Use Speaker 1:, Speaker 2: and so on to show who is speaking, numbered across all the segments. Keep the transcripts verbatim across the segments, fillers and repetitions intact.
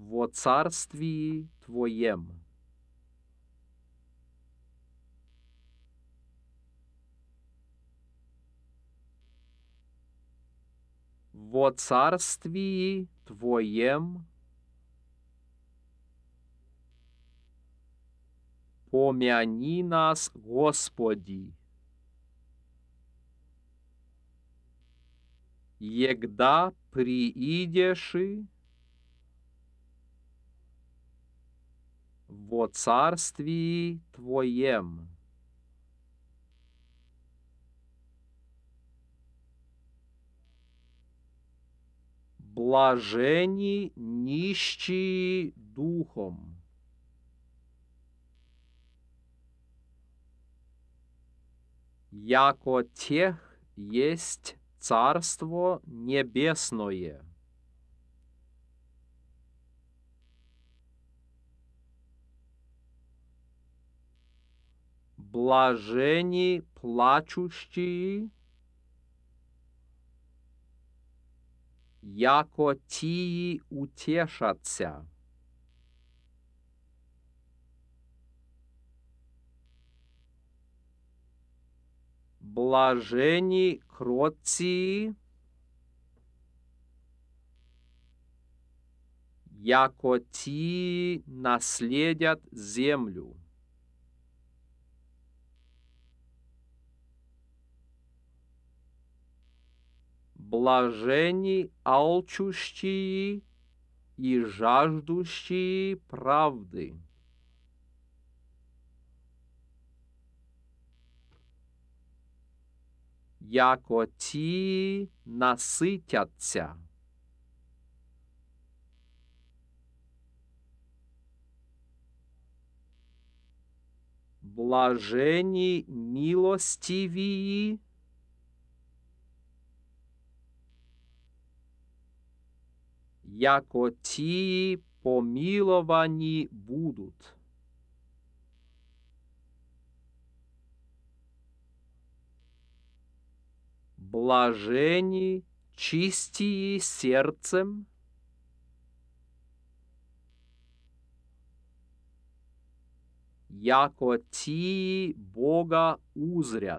Speaker 1: во царствии Твоем. Во царствии Твоем помяни нас, Господи, егда приидеши во царствии Твоем. Блажени нищие духом, яко тех есть Царство Небесное. Блажени плачущие, яко тии утешатся. Блажени кротції, яко тии наследят землю. Блажени алчущие и жаждущие правды, яко тии насытятся. Блажени милостивые, яко тии помиловани будут. Блажени чистые сердцем, яко тии Бога узрят.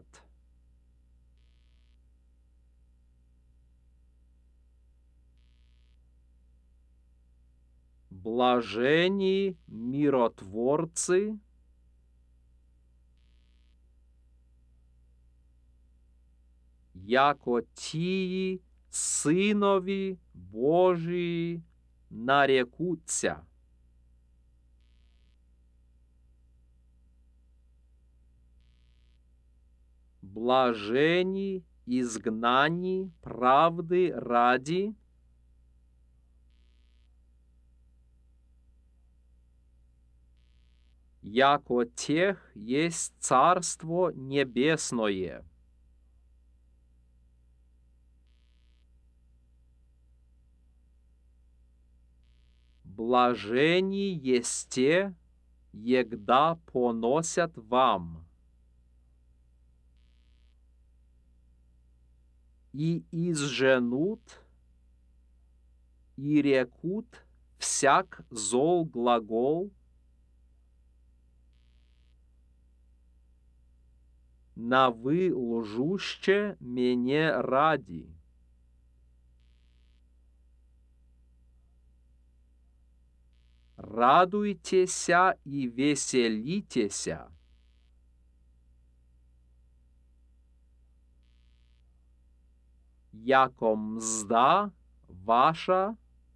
Speaker 1: Блажени миротворцы, яко тии сынови Божии нарекутся. Блажени изгнани правды ради, яко тех есть Царство Небесное. Блажени есте, егда поносят вам и изженут, и рекут всяк зол глагол на вы лжуще мне ради. Радуйтеся и веселитеся, яко мзда ваша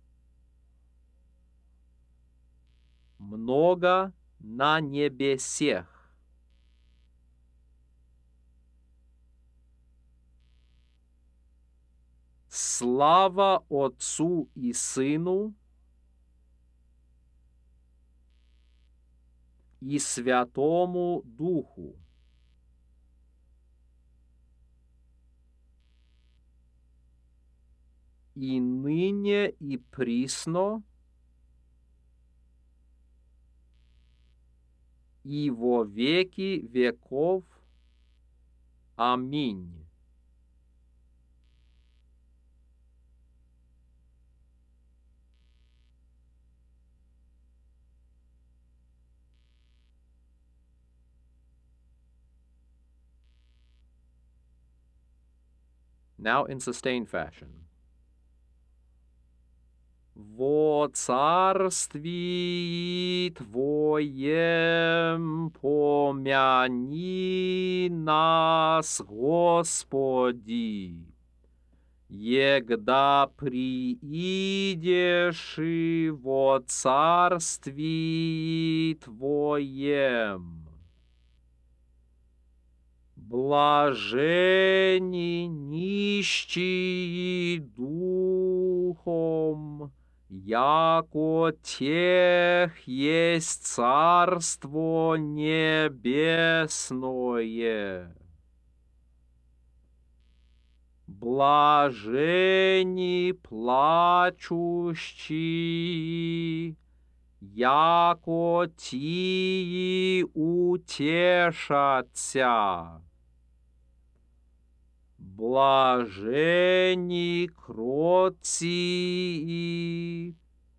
Speaker 1: много на небесех. Слава Отцу и Сыну и Святому Духу, и ныне и присно, и во веки веков. Аминь. Now in sustained fashion. Во царствии Твоем помяни нас, Господи, егда приидешь и во царствии Твоем. Блажени нищие духом, яко тех есть Царство Небесное. Блажени плачущие, яко тии утешатся. Блажени кроткие,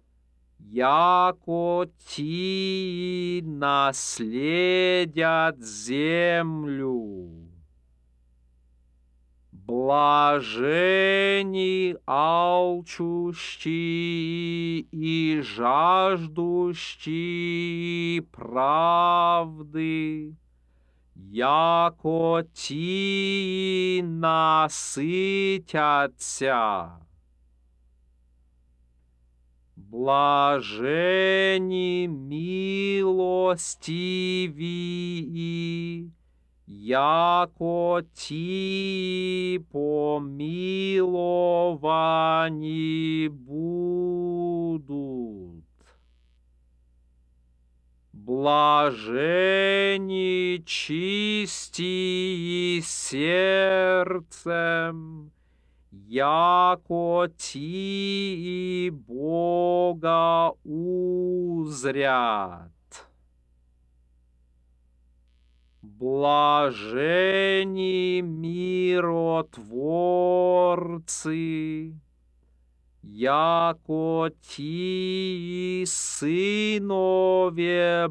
Speaker 1: яко тии наследят землю. Блажени алчущие и жаждущие правды, яко тии насытятся. Блажени милостивые, яко тии помиловани будут. Блажени чистые сердцем, яко тии Бога узрят. Блажени миротворцы, яко тии сынове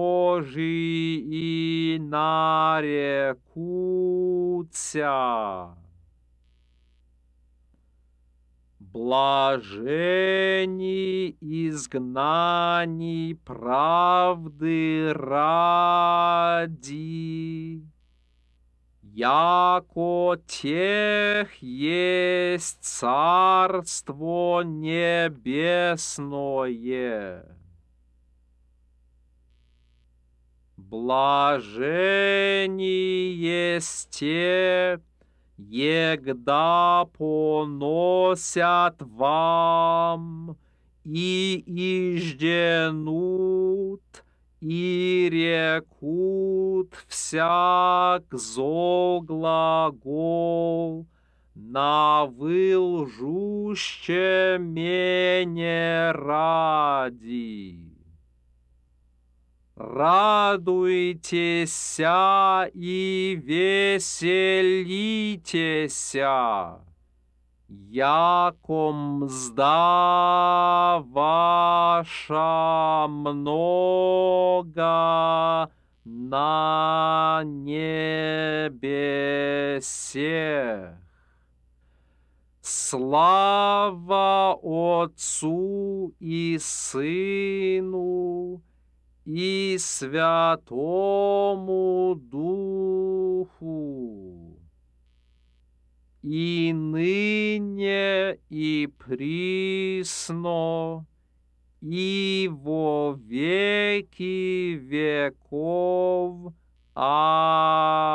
Speaker 1: Божии нарекутся. Блажени изгнаний правды ради, яко тех есть Царство Небесное. Блажени есть те, егда поносят вам и ижденут, и рекут всяк зоглагол на вылжуще мене ради. Радуйтеся и веселитеся, яко мзда ваша много на небесе. Слава Отцу и Сыну и Святому Духу, и ныне, и присно, и во веки веков. Аминь.